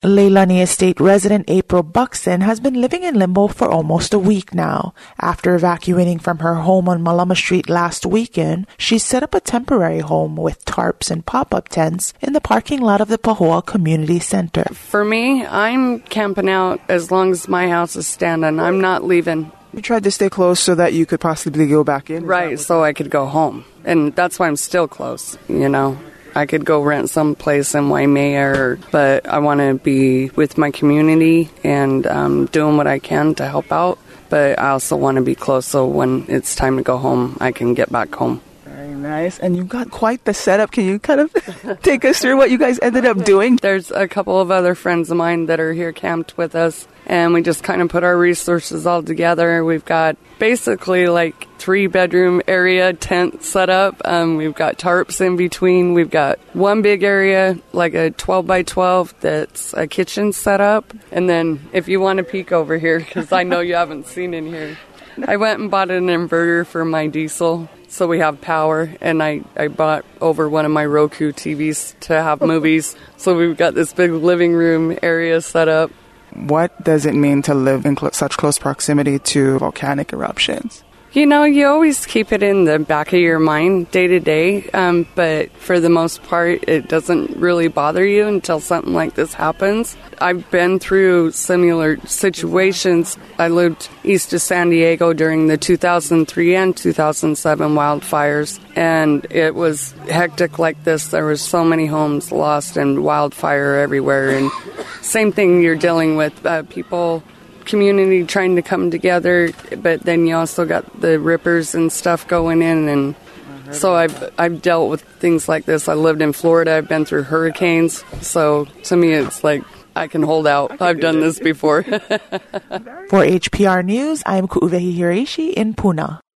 Leilani Estate resident April Buxton has been living in limbo for almost a week now. After evacuating from her home on Malama Street last weekend, she set up a temporary home with tarps and pop-up tents in the parking lot of the Pahoa Community Center. For me, I'm camping out as long as my house is standing. I'm not leaving. You tried to stay close so that you could possibly go back in? Right, so I could go home. And that's why I'm still close, you know. I could go rent someplace in Waimea, but I want to be with my community and doing what I can to help out. But I also want to be close so when it's time to go home, I can get back home. Very nice. And you've got quite the setup. Can you kind of take us through what you guys ended up doing? There's a couple of other friends of mine that are here camped with us, and we just kind of put our resources all together. We've got basically like 3-bedroom area tent set up. We've got tarps in between. We've got one big area, like a 12 by 12, that's a kitchen set up. And then if you want to peek over here, because I know you haven't seen in here, I went and bought an inverter for my diesel so we have power. And I bought over one of my Roku TVs to have movies. So we've got this big living room area set up. What does it mean to live in such close proximity to volcanic eruptions? You know, you always keep it in the back of your mind day to day, but for the most part, it doesn't really bother you until something like this happens. I've been through similar situations. I lived east of San Diego during the 2003 and 2007 wildfires, and it was hectic like this. There was so many homes lost and wildfire everywhere, and same thing you're dealing with, people, community trying to come together, but then you also got the rippers and stuff going in, and so I've dealt with things like this. I lived in Florida. I've been through hurricanes, so to me it's like I can hold out. I've done this before. For HPR News, I'm Ku'uwehi Hiraishi in Puna.